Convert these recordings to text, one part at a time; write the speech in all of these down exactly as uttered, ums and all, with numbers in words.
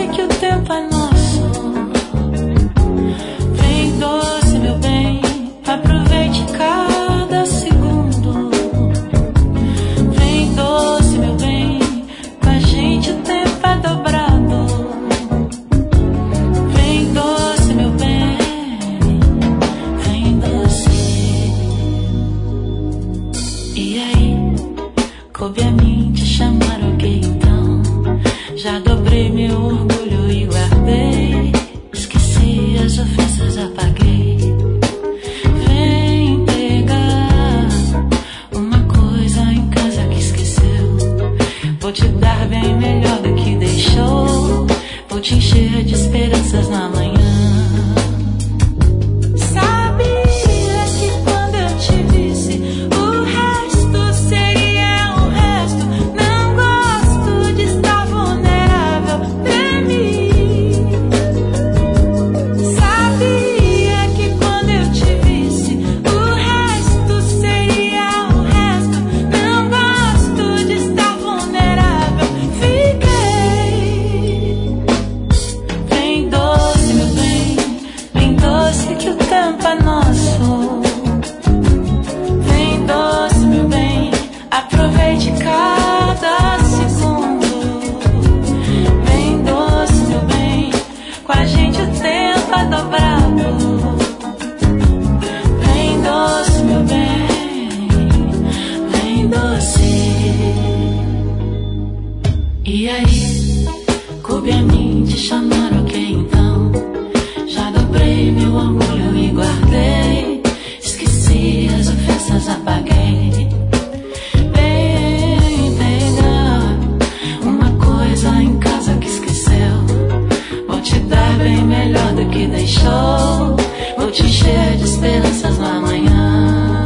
doce que o tempo é nosso. Vem doce, meu bem, aproveite cada segundo. Vem doce, meu bem, com a gente o tempo é dobrado. Vem doce, meu bem, vem doce. E aí, coube a mim te chamar, ok então. Já dobrei meu orgulho e guardei. Esqueci as ofensas, apaguei. Vem pegar uma coisa em casa que esqueceu. Vou te dar bem melhor do que deixou. Vou te encher de esperanças na manhã. E aí, coube a mim te chamar, ok então. Já dobrei meu orgulho e guardei. Esqueci as ofensas, apaguei. Vem pegar uma coisa em casa que esqueceu. Vou te dar bem melhor do que deixou. Vou te encher de esperanças no amanhã.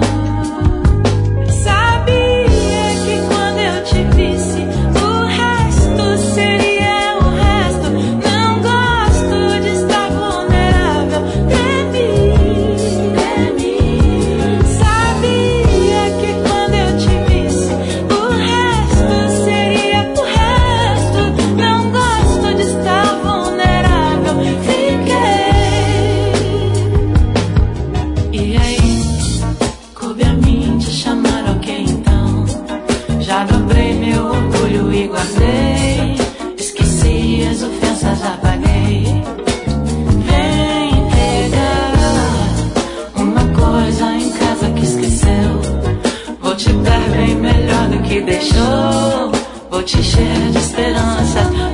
Já dobrei meu orgulho e guardei. Esqueci as ofensas, apaguei. Vem pegar uma coisa em casa que esqueceu. Vou te dar bem melhor do que deixou. Vou te encher de esperança.